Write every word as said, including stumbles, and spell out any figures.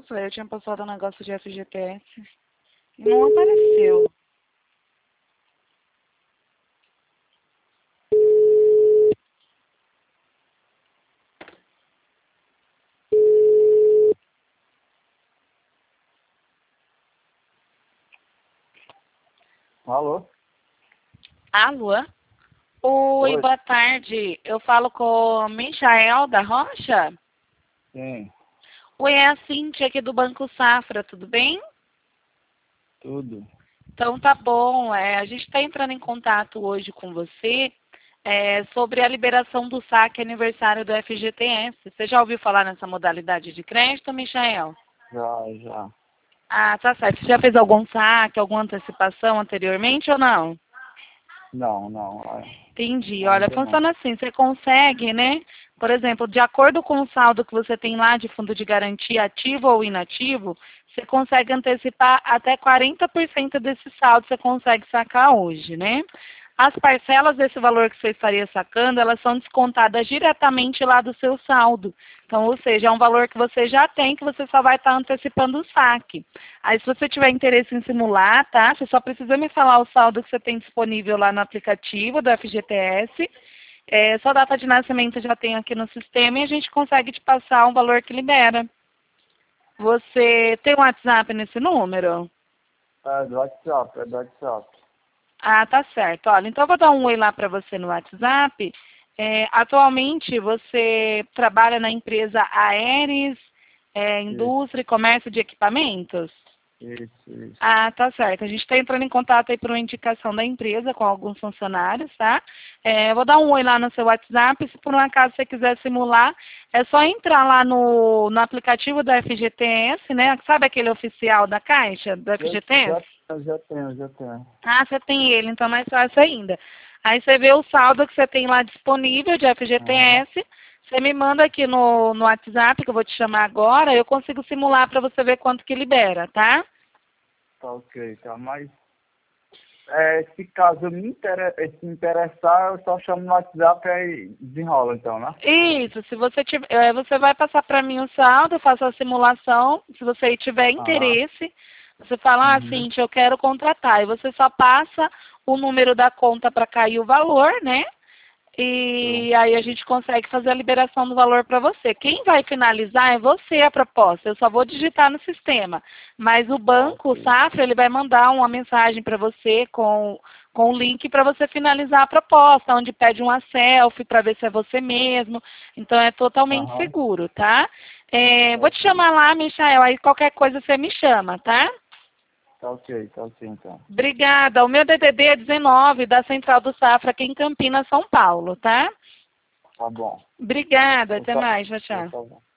falei, eu tinha postado um negócio de F G T S e não apareceu. Alô? Alô? Oi, Oi. boa tarde. Eu falo com o Michael da Rocha? Sim, Oi, é a Cíntia aqui do Banco Safra, tudo bem? tudo. Então tá bom. É, a gente está entrando em contato hoje com você é, sobre a liberação do saque aniversário do F G T S. Você já ouviu falar nessa modalidade de crédito, Michael? Já, já. Ah, tá certo. Você já fez algum saque, alguma antecipação anteriormente ou não? Não, não. ai- Entendi. Olha, Ainda não. funciona assim, você consegue, né? Por exemplo, de acordo com o saldo que você tem lá de fundo de garantia ativo ou inativo, você consegue antecipar até quarenta por cento desse saldo, você consegue sacar hoje, né? As parcelas desse valor que você estaria sacando, elas são descontadas diretamente lá do seu saldo. Então, ou seja, é um valor que você já tem, que você só vai estar antecipando o saque. Aí, se você tiver interesse em simular, tá? Você só precisa me falar o saldo que você tem disponível lá no aplicativo do F G T S. É, sua data de nascimento já tem aqui no sistema e a gente consegue te passar um valor que libera. Você tem um WhatsApp nesse número? É do WhatsApp, é do WhatsApp. Ah, tá certo. Olha, então eu vou dar um oi lá para você no WhatsApp. É, atualmente você trabalha na empresa Aeres, é, Isso, Indústria e Comércio de Equipamentos? isso, isso. Ah, tá certo. A gente está entrando em contato aí por uma indicação da empresa com alguns funcionários, tá? É, eu vou dar um oi lá no seu WhatsApp. Se por um acaso você quiser simular, é só entrar lá no, no aplicativo da F G T S, né? Sabe aquele oficial da Caixa, do Eu F G T S? já, eu já tenho, já tenho. Ah, você tem ele, então é mais fácil ainda. Aí você vê o saldo que você tem lá disponível de Aham. F G T S. Você me manda aqui no, no WhatsApp, que eu vou te chamar agora, eu consigo simular para você ver quanto que libera, tá? Tá ok, tá. Mas é, se caso eu me, inter... se me interessar, eu só chamo no WhatsApp e desenrola então, né? Isso, se você tiver, eh, você vai passar para mim o saldo, eu faço a simulação. Se você tiver Aham. interesse, você fala, ah, Uhum. Cintia, eu quero contratar. E você só passa o número da conta para cair o valor, né? Show. E aí a gente consegue fazer a liberação do valor para você. Quem vai finalizar é você a proposta. Eu só vou digitar no sistema. Mas o Tá banco, o ok. Safra, ele vai mandar uma mensagem para você com, com o link para você finalizar a proposta, onde pede uma selfie para ver se é você mesmo. Então é totalmente Aham. seguro, tá? É, Tá vou te ok. chamar lá, Michael. Aí qualquer coisa você me chama, tá? Tá ok, tá ok então. Obrigada. O meu D D D é dezenove, da Central do Safra, aqui em Campinas, São Paulo, tá? Tá bom. Obrigada, Eu até só, mais, tchau, eu tchau. só